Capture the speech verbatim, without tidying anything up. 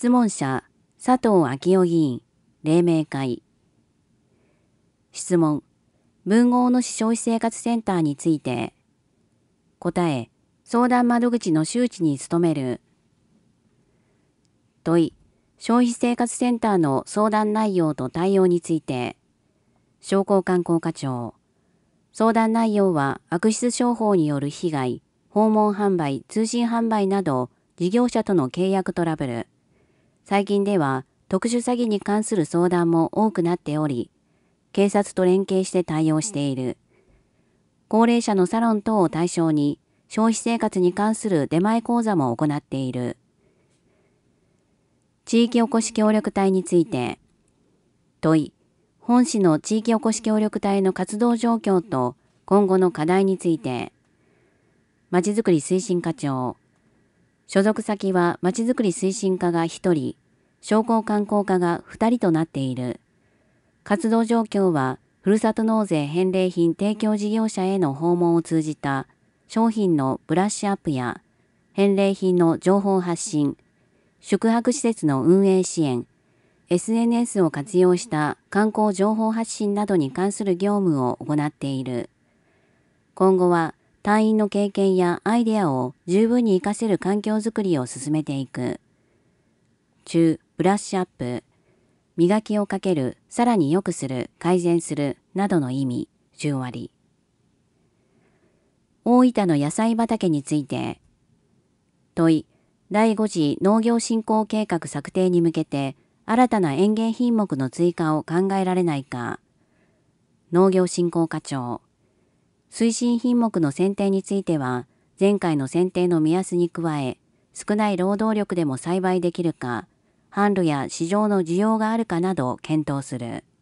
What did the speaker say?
質問者、佐藤昭夫議員、黎明会。質問、文豪の市消費生活センターについて。答え、相談窓口の周知に努める。問い、消費生活センターの相談内容と対応について。商工観光課長。相談内容は悪質商法による被害、訪問販売、通信販売など事業者との契約トラブル。最近では特殊詐欺に関する相談も多くなっており、警察と連携して対応している。高齢者のサロン等を対象に消費生活に関する出前講座も行っている。地域おこし協力隊について。問い、本市の地域おこし協力隊の活動状況と今後の課題について。まちづくり推進課長。所属先はまちづくり推進課がひとり、商工観光課がふたりとなっている。活動状況は、ふるさと納税返礼品提供事業者への訪問を通じた商品のブラッシュアップや返礼品の情報発信、宿泊施設の運営支援、エスエヌエス を活用した観光情報発信などに関する業務を行っている。今後は隊員の経験やアイデアを十分に活かせる環境づくりを進めていく。中、ブラッシュアップ、磨きをかける、さらに良くする、改善する、などの意味、じゅう割。大分の野菜畑について。問い、だいご次農業振興計画策定に向けて、新たな園芸品目の追加を考えられないか。農業振興課長。推進品目の選定については、前回の選定の目安に加え、少ない労働力でも栽培できるか、販路や市場の需要があるかなどを検討する。